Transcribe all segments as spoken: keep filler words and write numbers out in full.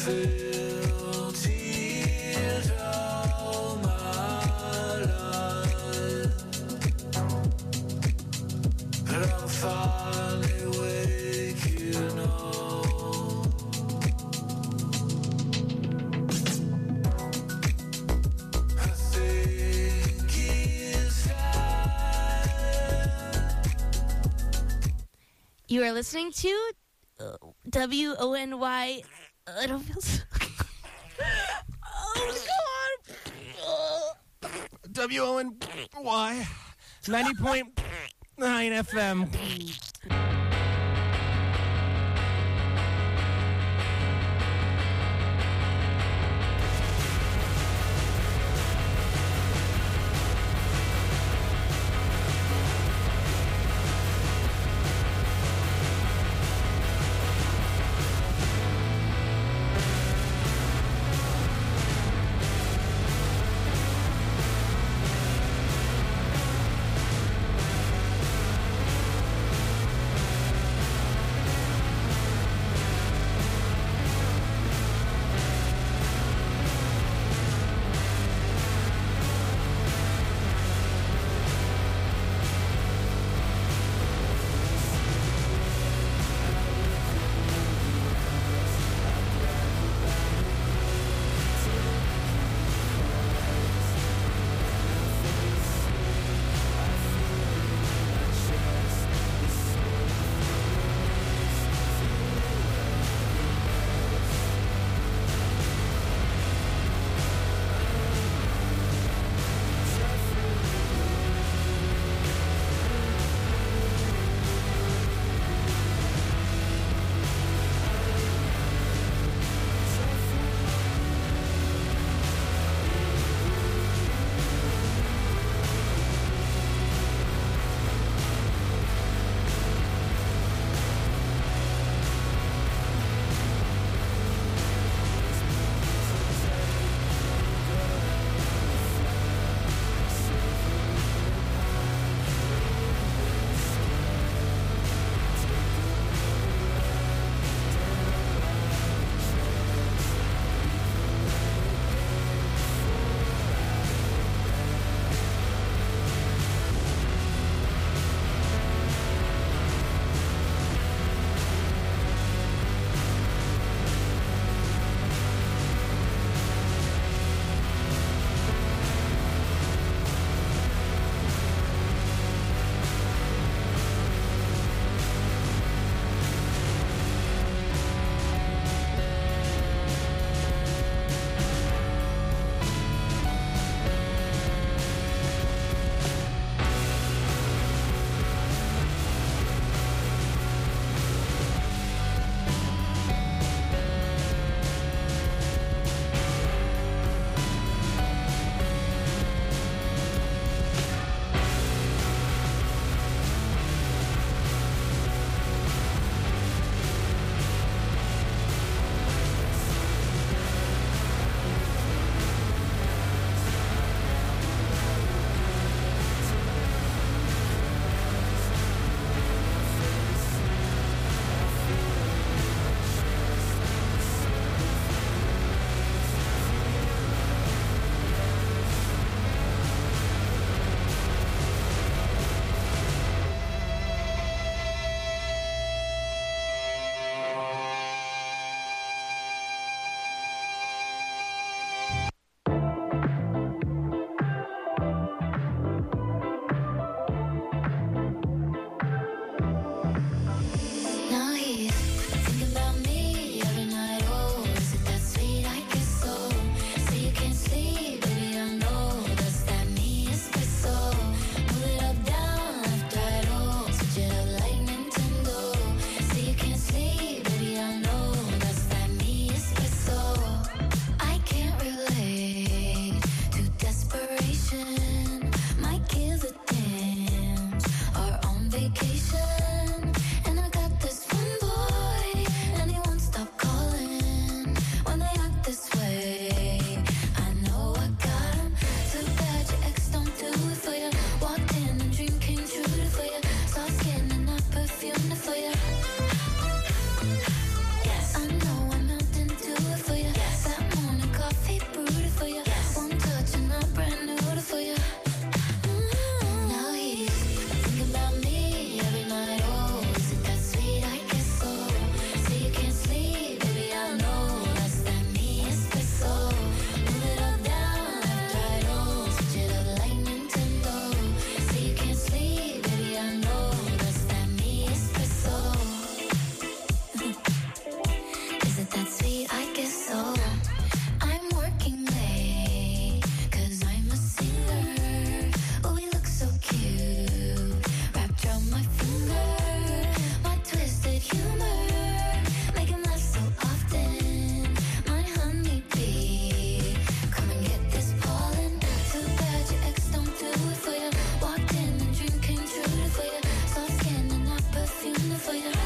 felt it all my life, and I'm finally waking up. I think it's time. You are listening to uh, W O N Y. I don't feel so... Oh, God. W O N Y ninety point nine F M.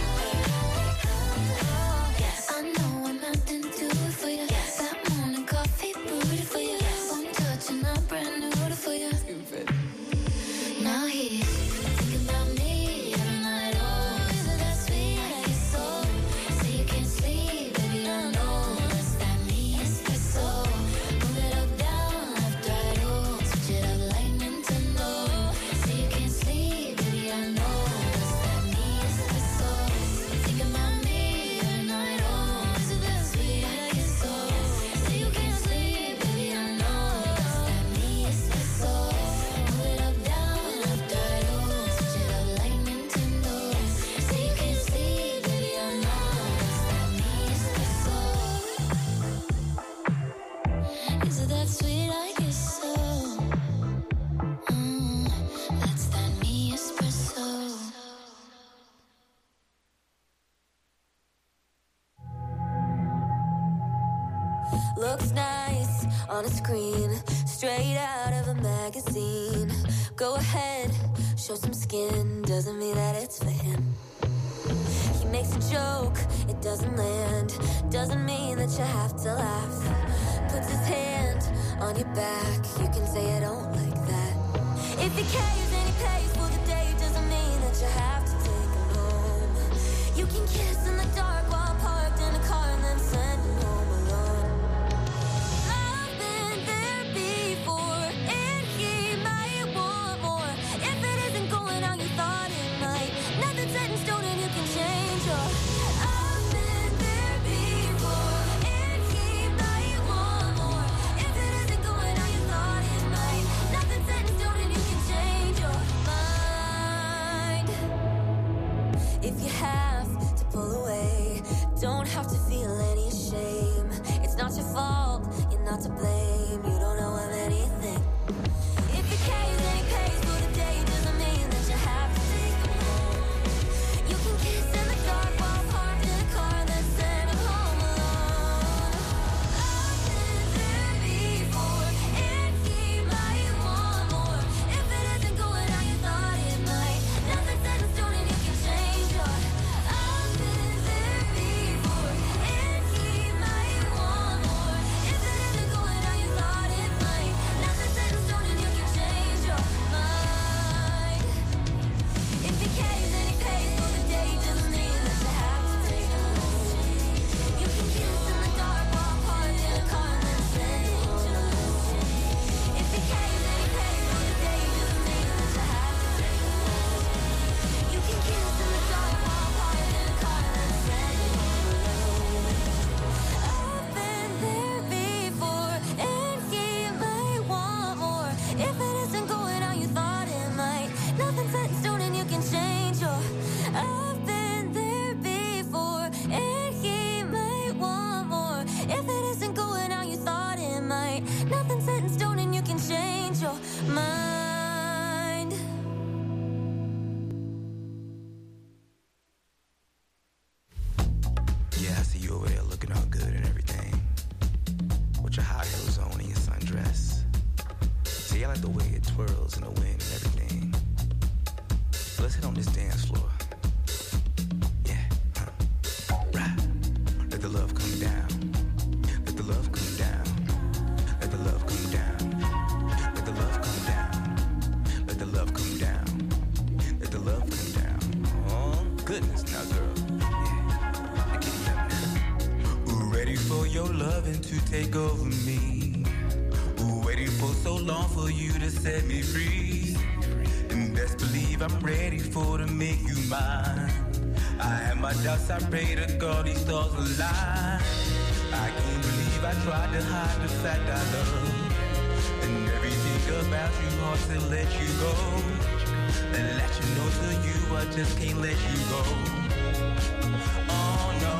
Yes. I know I'm nothing to do for you. Yes. That morning coffee brewed it for you. Yes. One touch and I'm brand new to for you. Stupid. Now he's thinking about me every night. Oh, isn't that sweet? I get so. Say you can't sleep, baby, I know. That's that me espresso. Move it up, down, left, right, oh. Switch it up like Nintendo. Say you can't sleep, baby, I know. That's that me espresso. Thinking about me every night. Oh, isn't that sweet? I get so. Say you can't sleep, baby, I know. That's that me espresso. Move it up, down, left, right, oh. Switch it up like Nintendo. Say you can't sleep, baby, I know. That's that me espresso. Is it that sweet? I guess so. Mm, that's that me espresso. Looks nice on a screen, straight out of a magazine. Go ahead, show some skin, doesn't mean that it's for him. He makes a joke, it doesn't land, doesn't mean that you have to laugh. Puts his hand on your back, you can say I don't like that. If he cares and he pays for the day, doesn't mean that you have to take him home. You can kiss in the dark while parked in a car and then send him home alone. I've been there before, and he might want more. If it isn't going how you thought it might, nothing's set in stone and you can change your. I've been there before, and he might want more. If it isn't going how you thought it might, nothing's set in stone and you can change your mind. If you have to pull away, don't have to feel any shame. It's not your fault, you're not to blame. You don't know of anything. If he cares and he pays for the day, doesn't mean that you have to take him home. You can kiss in the dark while parked in a car and then send him home alone. I've been there before, and he might want more. If it isn't going how you thought it might, nothing's set in stone and you can change your. I've been there before, and he might want more. If it isn't going how you thought it might, nothing's set in stone and you can change your mind. If he cares and he pays for the day, doesn't mean that you have to take him home. You can kiss in the dark while parked in a car and then send him home. If he cares and he pays for the day, doesn't mean that you have to take him home. You can kiss in the dark while parked in a car and then send him home. I've been there before, and he might want more. If it isn't going how you thought it might, nothing's set in stone and you can change your. I've been there before, and he might want more. If it isn't going how you thought it might, nothing's set in stone and you can change your mind. Yeah, I see you over there looking all good and everything. With your high heels on and your sundress. See, I like the way it twirls in the wind and everything. So let's hit on this dance floor. Yeah, huh. Right. Let the love come down. Let the love come down. Let the love come down. Let the love come down. Let the love come down. Let the love come down. Oh, goodness, now, girl. Yeah. I get it up now. Ready for your loving to take over me. Waiting for so long for you to set me free. And best believe I'm ready for to make you mine. I have my doubts, I pray to God these stars align. I can't believe I tried to hide the fact I love. And everything about you hard to let you go. And let you know to you I just can't let you go. Oh no.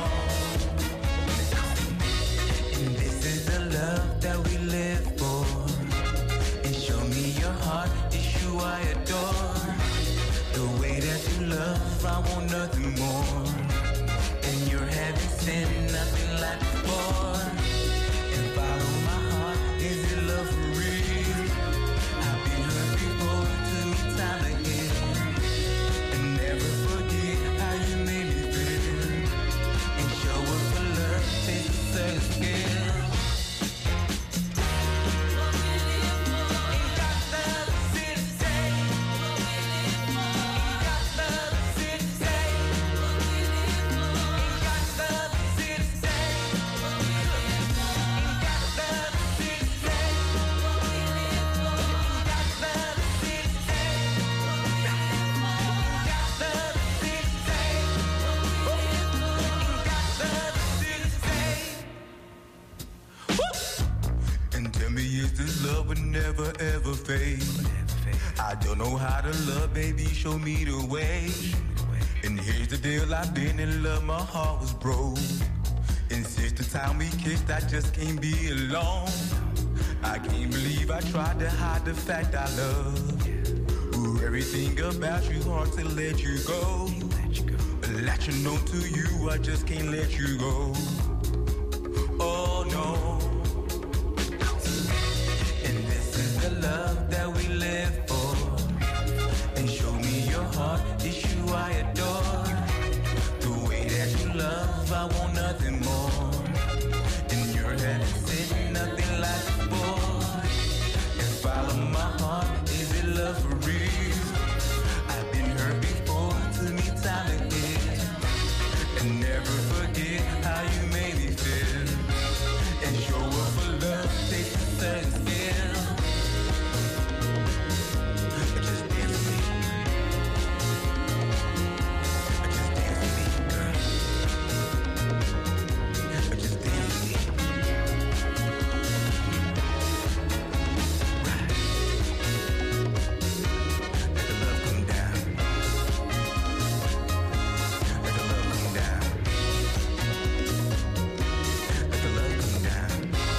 And this is the love that we live for. And show me your heart, it's you I adore. The way that you love, I want nothing more. And you're having sin, nothing like before. And follow my heart, is it love for real? I've been hurt before, it took me time again. And never forget how you don't know how to love, baby, show me the way. And here's the deal, I've been in love, my heart was broke. And since the time we kissed, I just can't be alone. I can't believe I tried to hide the fact I love. Ooh, everything about you, hard to let you go. Latching on to you, I just can't let you go. Oh no. And this is the love that we live for. And show me your heart, it's you I adore. The way that you love, I want nothing more. In your head, it's nothing like before. And follow my heart, is it love for real? I've been hurt before, took me time to get. And never forget how you made me feel. And show up for love, take a certain skill. Just dance with me. Just dance with me, girl. Just dance with me. Right. Let the love come down. Let the love come down. Let the love come down.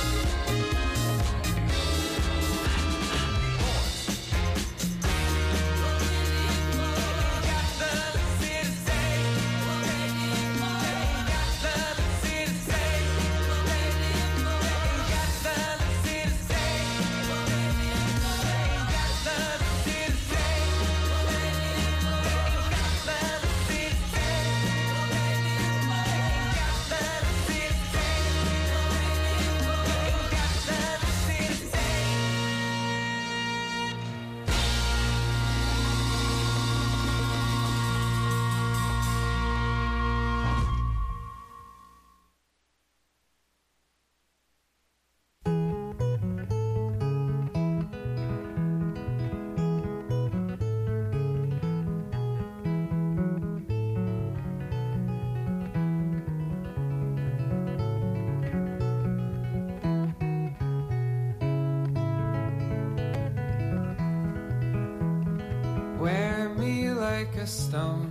Wear me like a stone.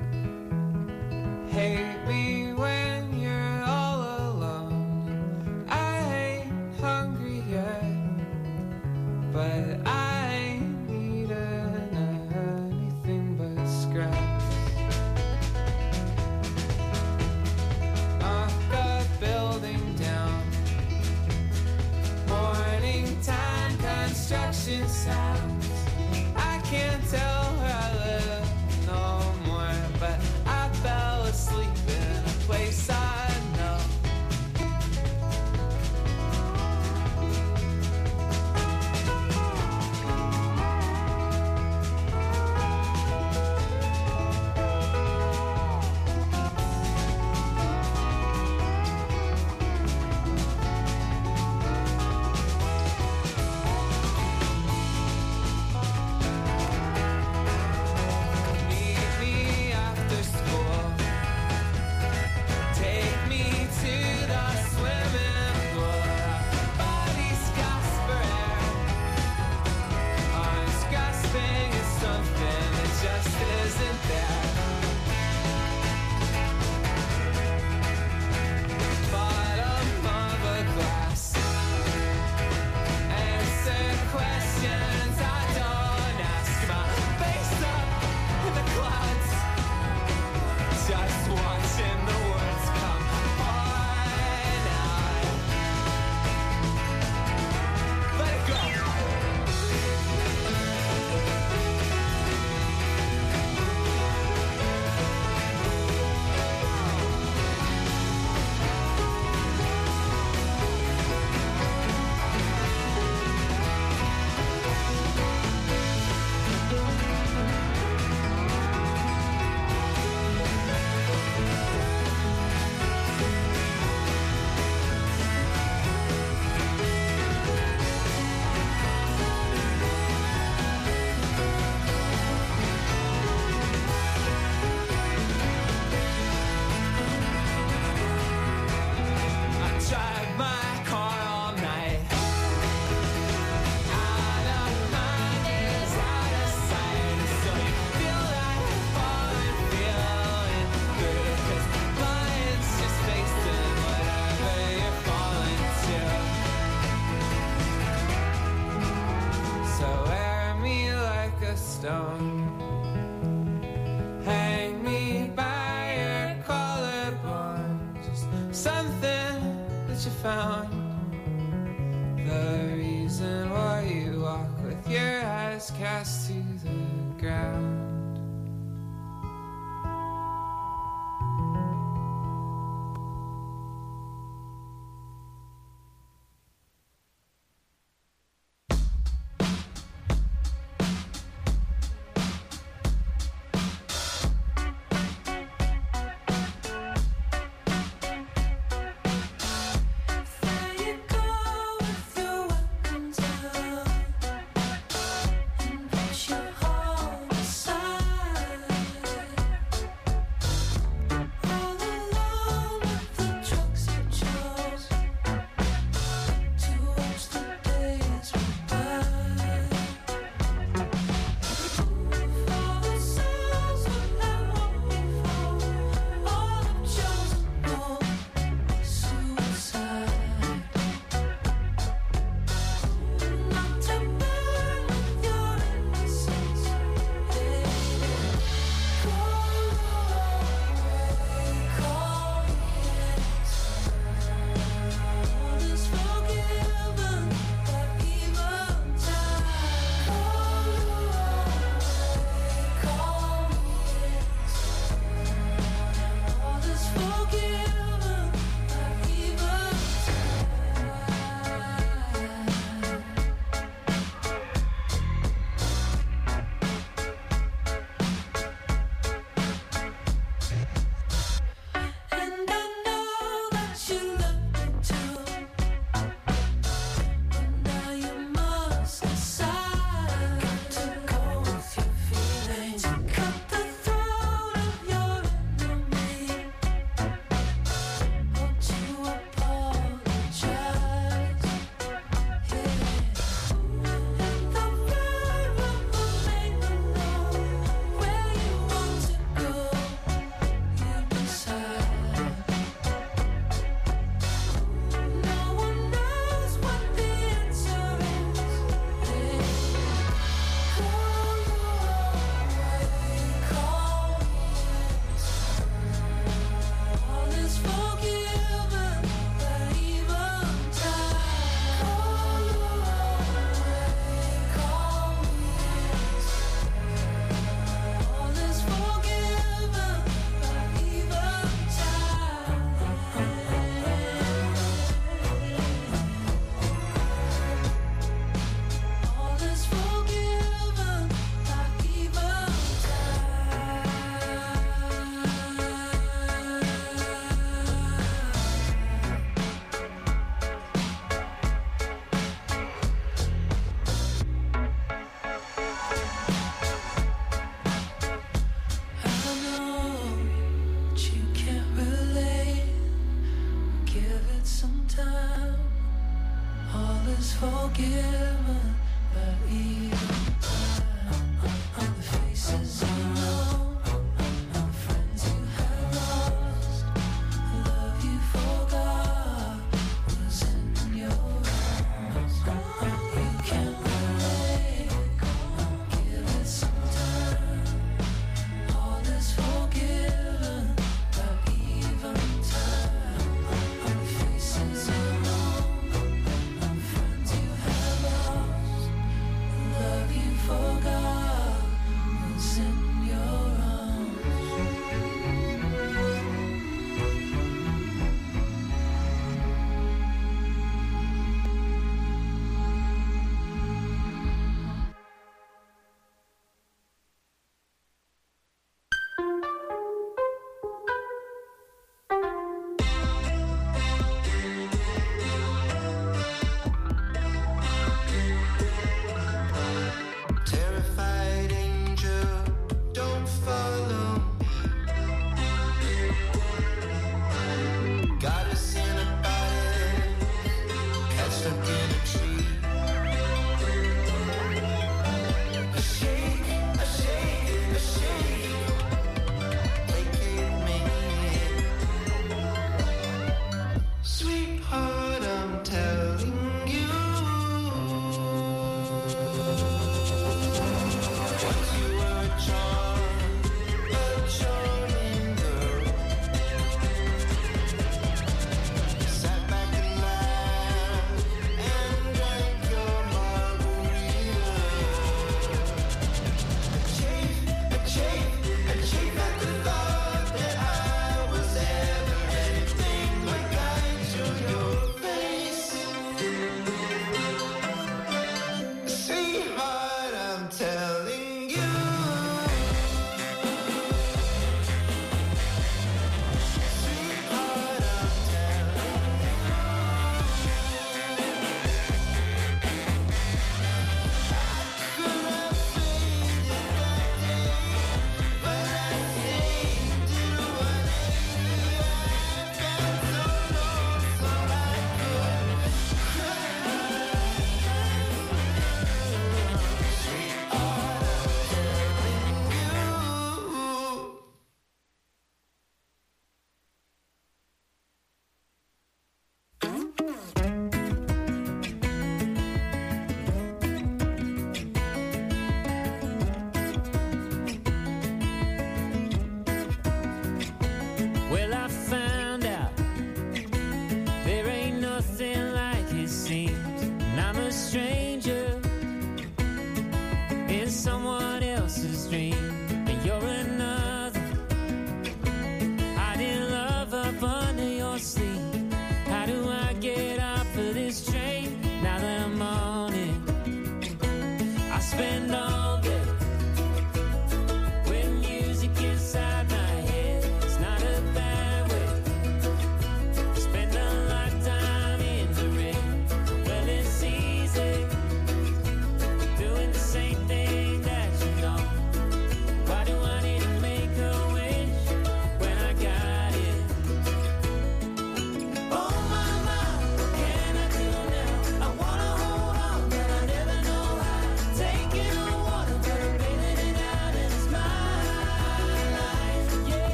Hate me when you're all alone. I ain't hungry yet, but I ain't eaten anything but scraps. Knock a building down. Morning time construction sounds. I can't tell where I live no more, but I fell asleep in a place found the reason why you walk with your eyes cast to the ground. Love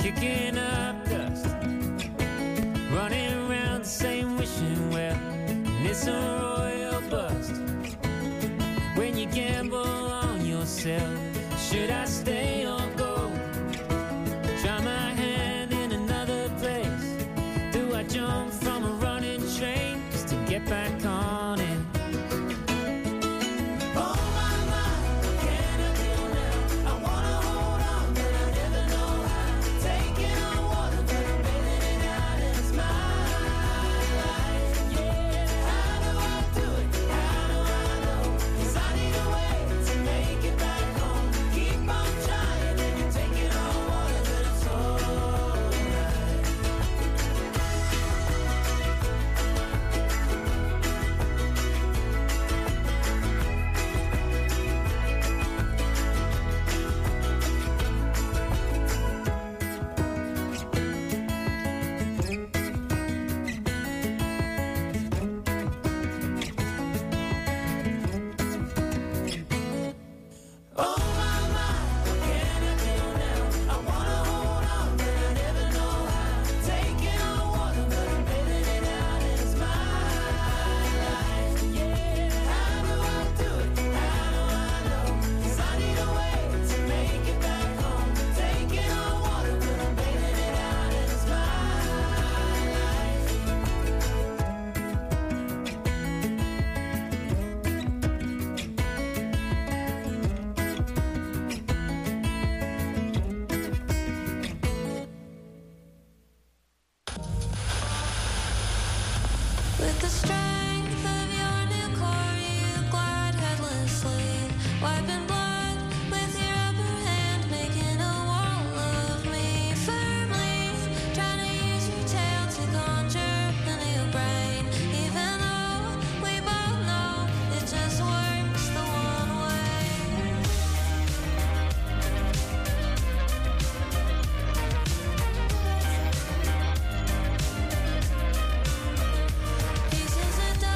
kicking up dust, running around the same wishing well, and it's a royal bust. When you gamble on yourself, should I stay or go? Try my hand in another place. Do I jump from a running train just to get back on it? With the strength of your new core, you glide headlessly, wiping blood with your upper hand, making a wall of me firmly, trying to use your tail to conjure a new brain, even though we both know it just works the one way. Pieces of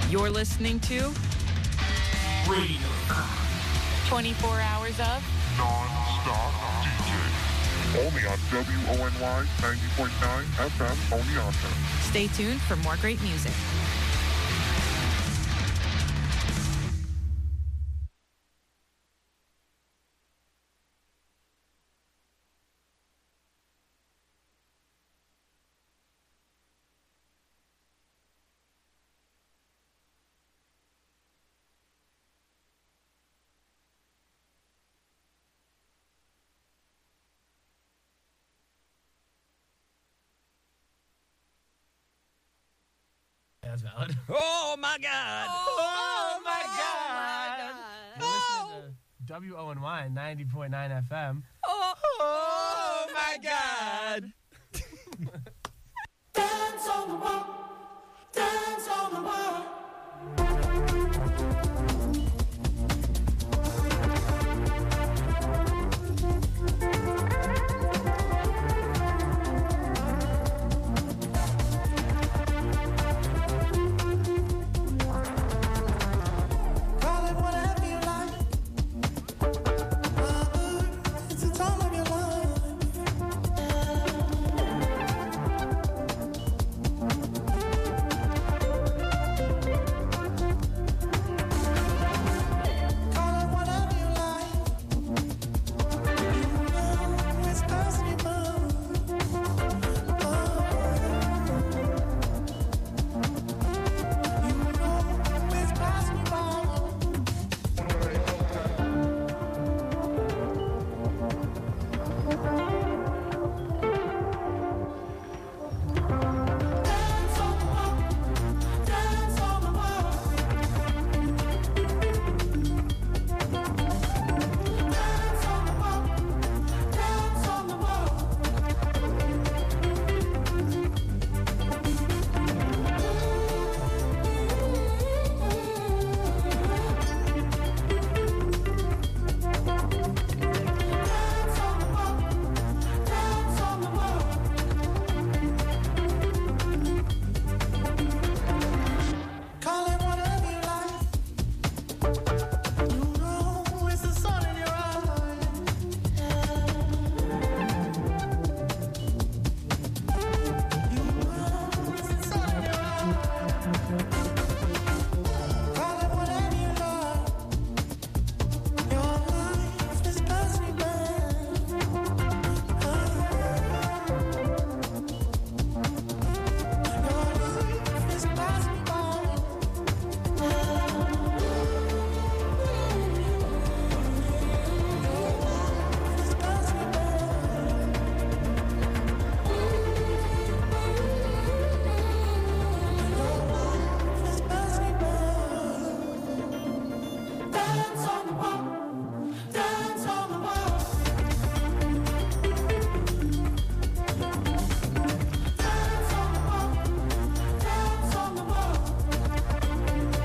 You're listening to Radio twenty-four hours of non-stop D J. Only on W O N Y ninety point nine F M Oneonta. Stay tuned for more great music. That's valid. Oh my God! Oh, my God. God! You're listening to W O N Y ninety point nine F M. Oh, Oh my God! Dance on the wall, dance on the wall. Call it whatever you like. It's the time of your Call it whatever you like. You know it's passing you by. You know it's passing you by. Dance on the wall, dance on the wall. Dance on the wall, dance on the wall. Dance on the wall, dance on the wall. Call it whatever you like. You know it's the sun in your eyes. You know it's the sun in your eyes. Call it whatever you like. Your life is passing you by. Your life is passing you by. It's passing you by. It's passing you by. Dance on the wall, dance on the wall. Dance on the wall, dance on the wall.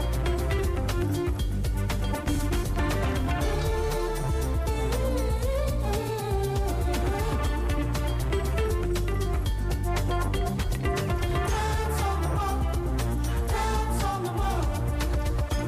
Dance on the wall, dance on the wall.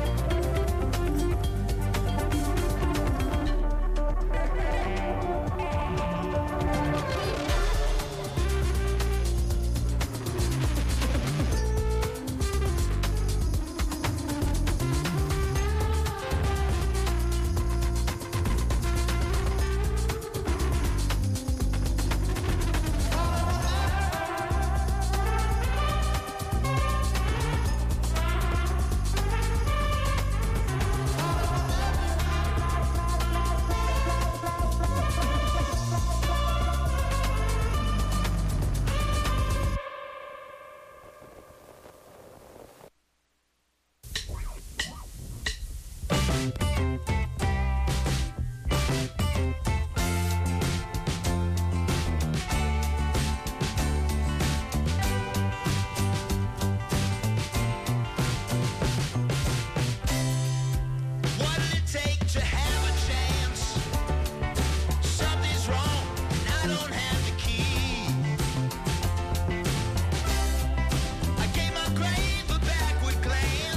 What'll it take to have a chance? Something's wrong, and I don't have the key. I gave my grave a backward glance.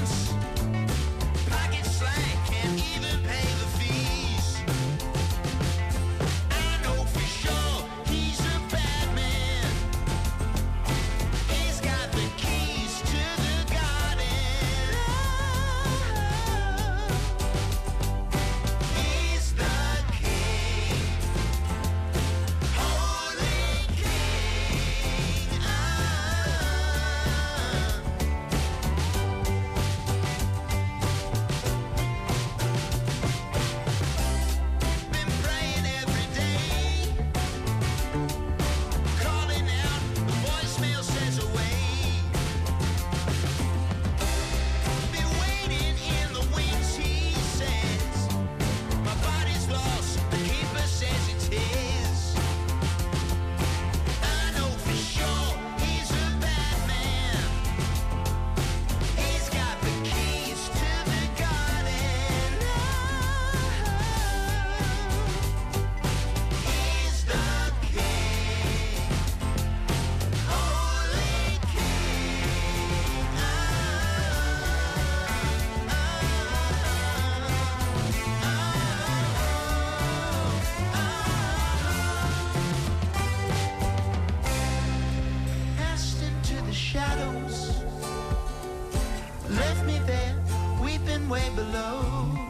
me there, weeping way below.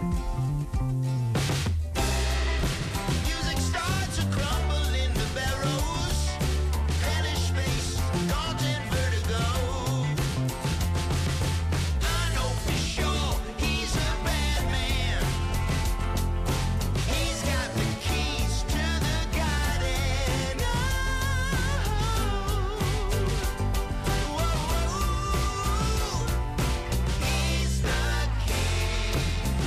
Music starts to crumble in the barrows, hellish space, daunting vertigo. I know for sure he's a bad man. He's got the keys to the garden. Oh, whoa, he's the king,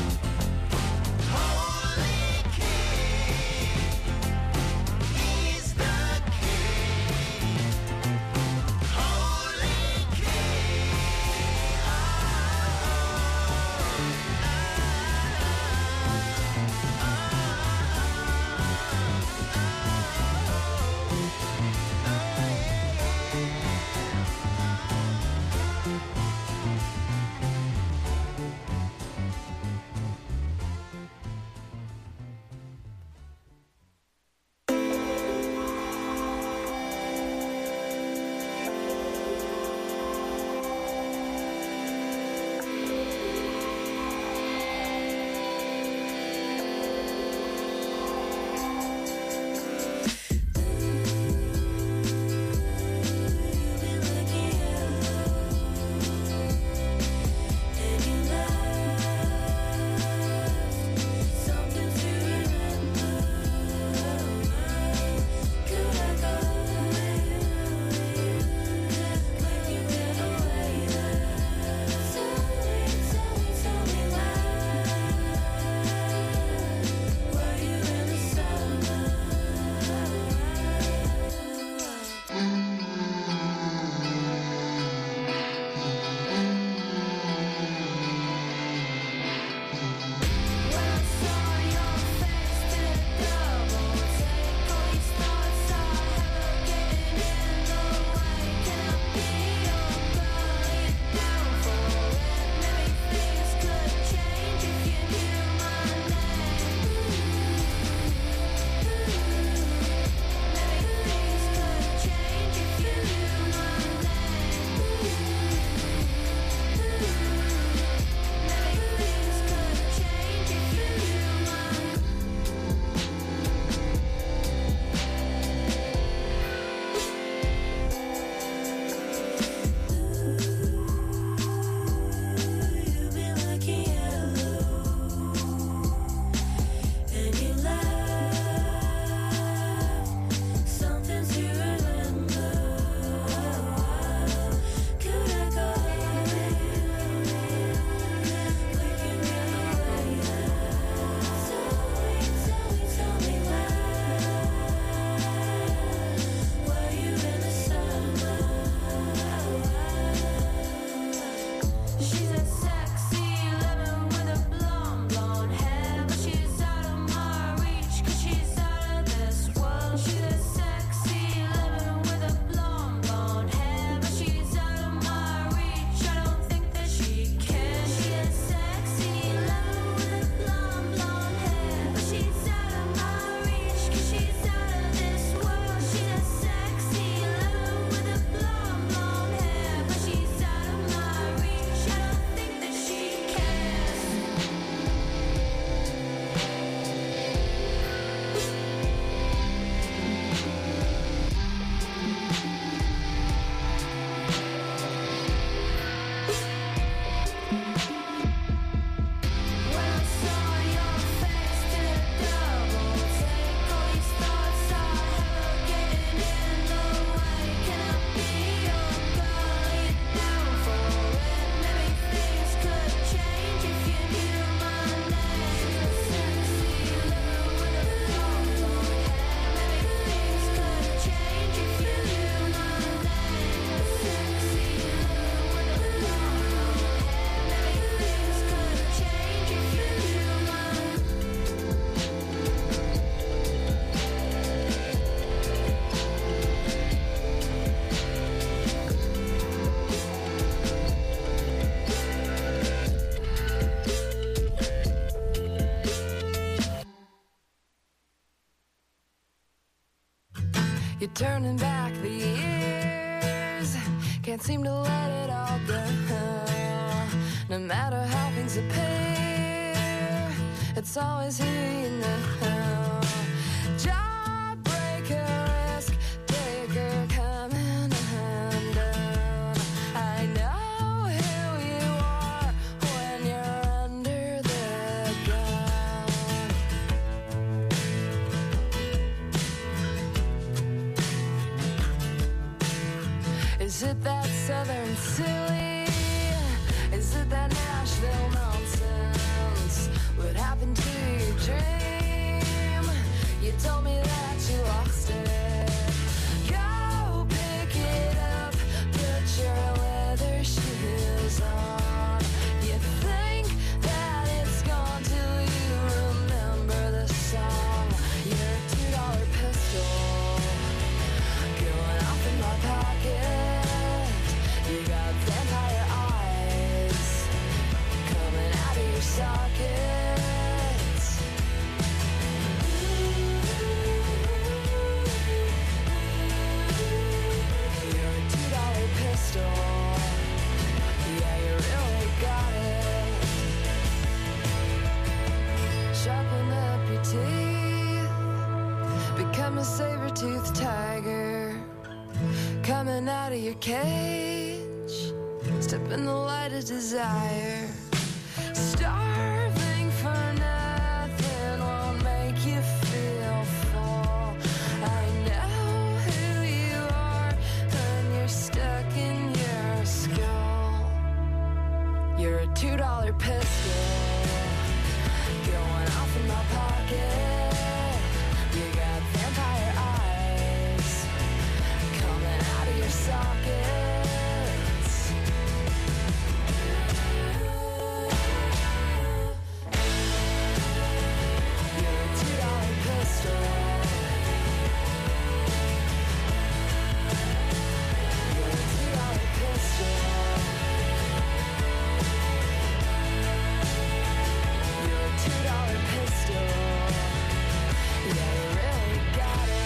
holy king. He's the king, holy king. You're turning back the years, can't seem to let it all go. No matter how things appear, it's always who you know. Jawbreaker, risk taker, coming undone. I know who you are when you're under the gun. Is it that southern silly? Is it that Nashville nonsense? What happened to your dream? You told me that you lost it. Go pick it up, put your leather shoes on. You think that it's gone till you remember the song. Your two dollar pistol going off in my pocket. You got vampire eyes coming out of your sockets. You're a two dollar pistol. Yeah, you really got it. Sharpen up your teeth. Become a saber-toothed tiger. Coming out of your cage. Step in the light of desire. Starving for nothing won't make you feel full. I know who you are when you're stuck in your skull. You're a two dollar pistol going off in my pocket. You got vampire eyes coming out of your sockets. You're a two dollar pistol. You're a two dollar pistol. You're a two dollar pistol. Yeah, you really got it.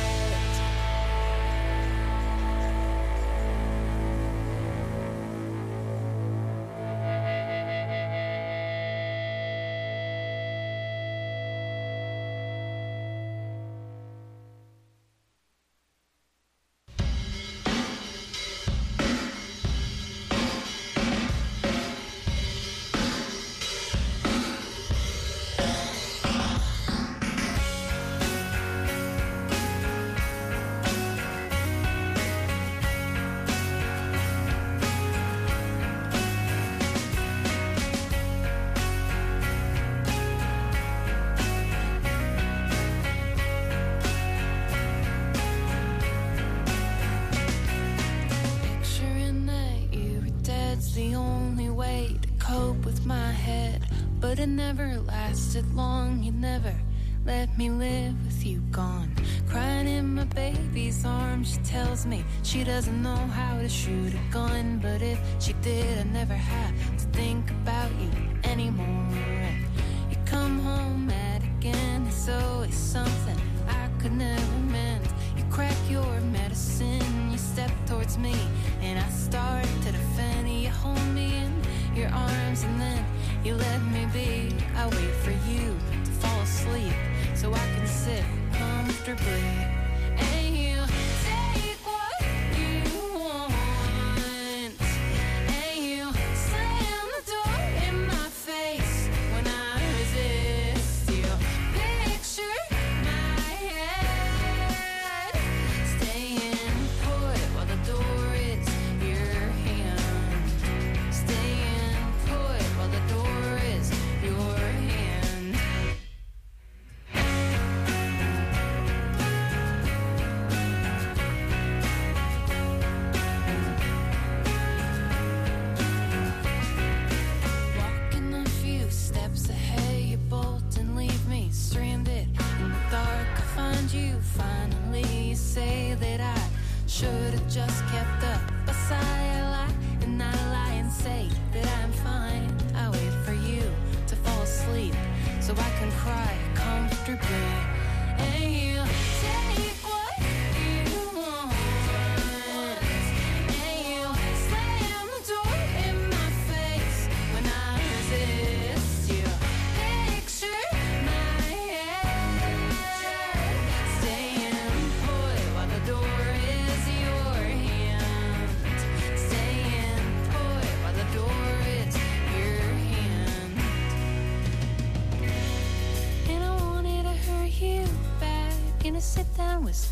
Picturing that you were dead's the only way to cope with my head. But it never lasted long. You never let me live with you gone. Crying in my baby's arms, she tells me she doesn't know how to shoot a gun. But if she did, I never have to think about you anymore. You come home mad again, it's always something I could never mend. You crack your medicine, you step towards me, and I start to defend. You hold me in your arms and then you let me be. I wait for you to fall asleep so I can sit comfortably. And you take what you want, and you slam the door in my face when I resist you. Picture my head staying put while the door is your hand. Staying put while the door is your hand.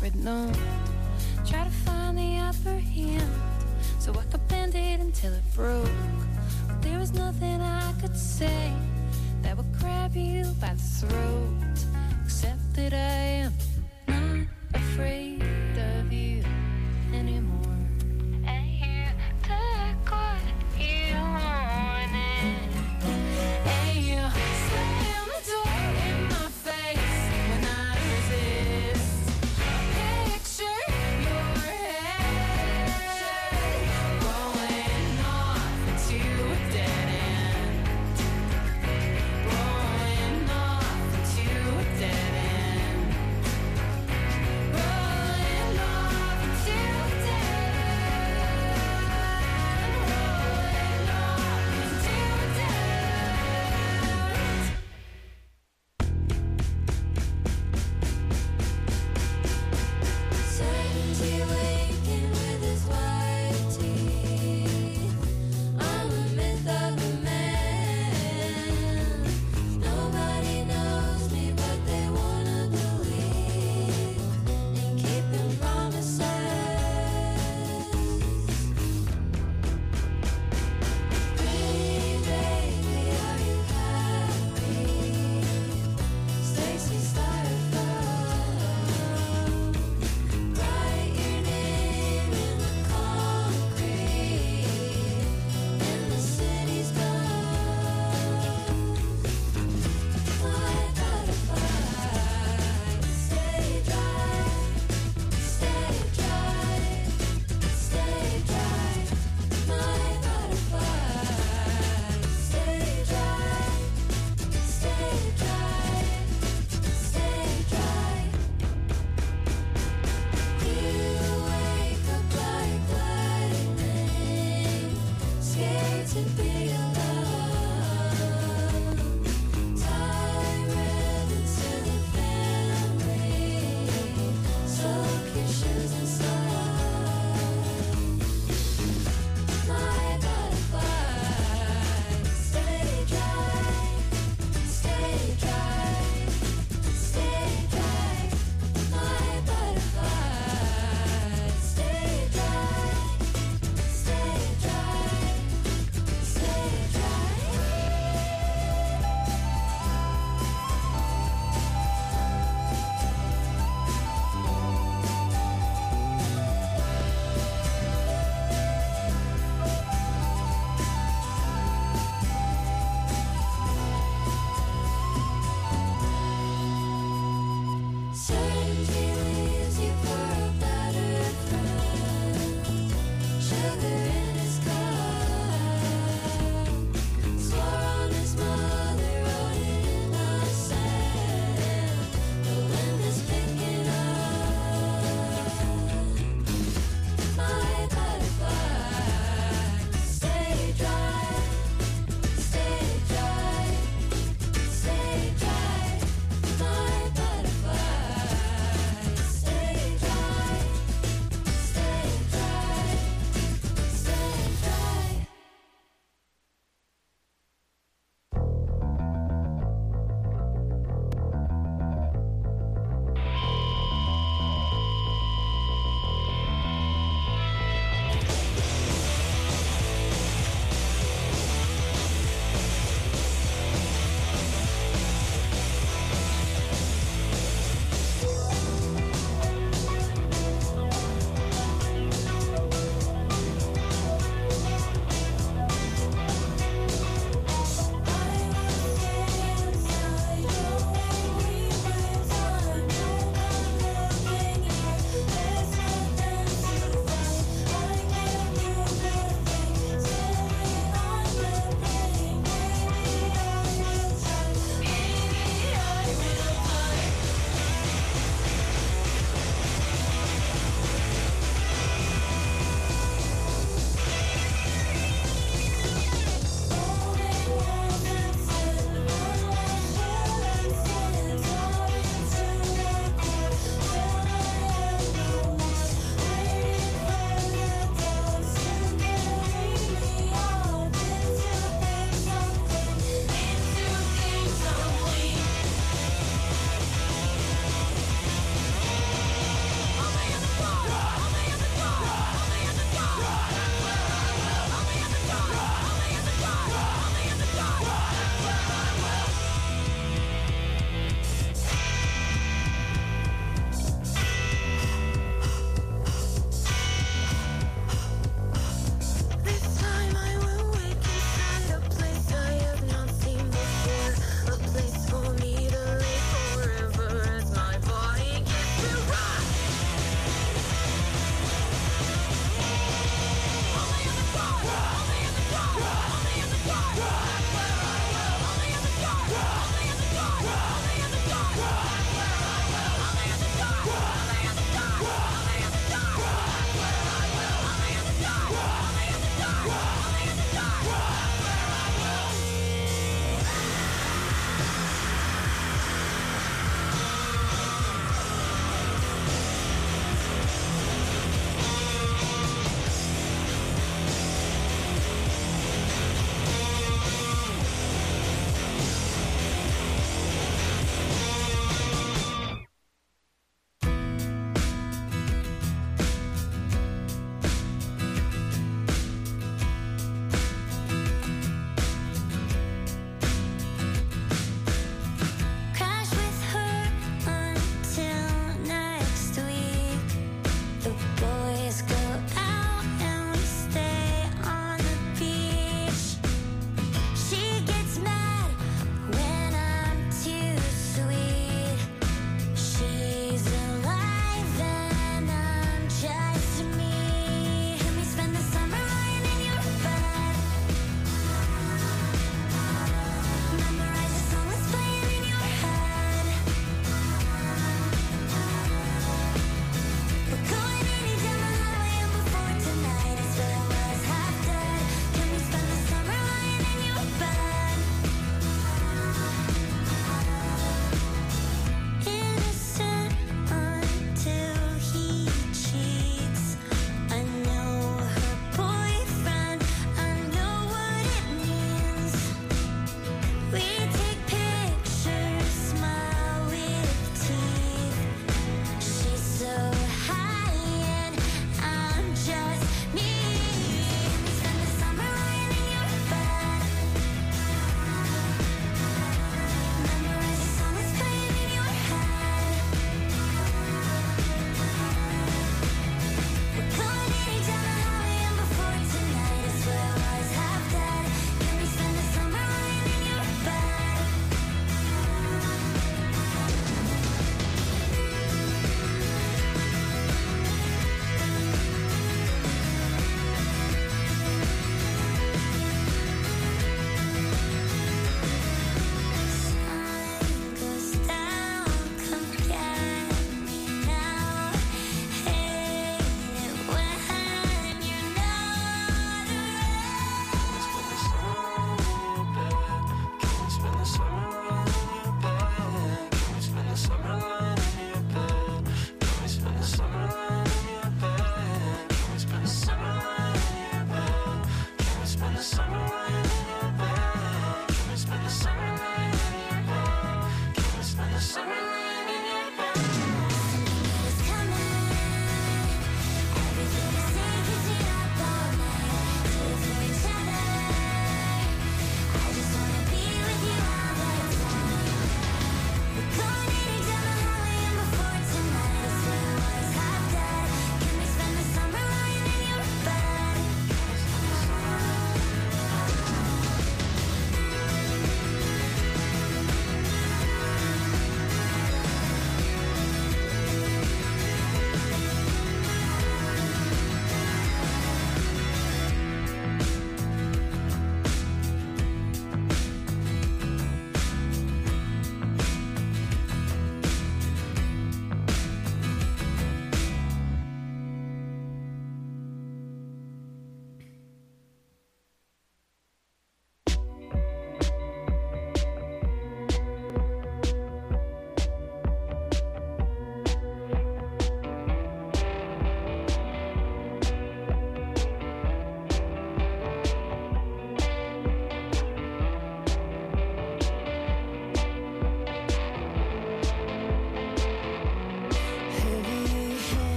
written on. Try to find the upper hand so I could bend it until it broke. But there was nothing I could say that would grab you by the throat, except that I am not afraid of you anymore. And you took what you wanted, and you slam the door in my face when I resist. Picture your head rolling off into a dead end, rolling off into a dead end, rolling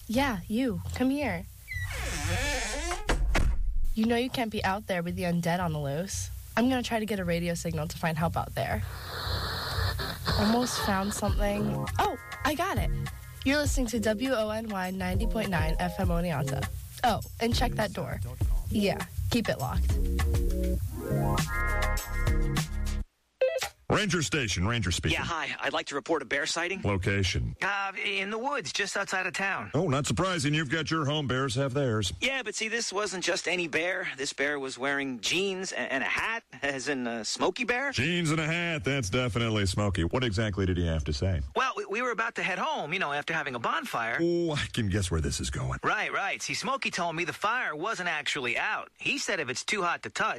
Yeah, you. Come here. You know you can't be out there with the undead on the loose. I'm gonna try to get a radio signal to find help out there. Almost found something. Oh, I got it. You're listening to W O N Y ninety point nine F M Oneonta. Oh, and check that door. Yeah, keep it locked. Ranger Station, Ranger speaking. Yeah, hi. I'd like to report a bear sighting. Location. Uh, in the woods, just outside of town. Oh, not surprising. You've got your home. Bears have theirs. Yeah, but see, this wasn't just any bear. This bear was wearing jeans and, and a hat, as in uh, Smokey Bear. Jeans and a hat. That's definitely Smokey. What exactly did he have to say? Well, we, we were about to head home, you know, after having a bonfire. Oh, I can guess where this is going. Right, right. See, Smokey told me the fire wasn't actually out. He said if it's too hot to touch,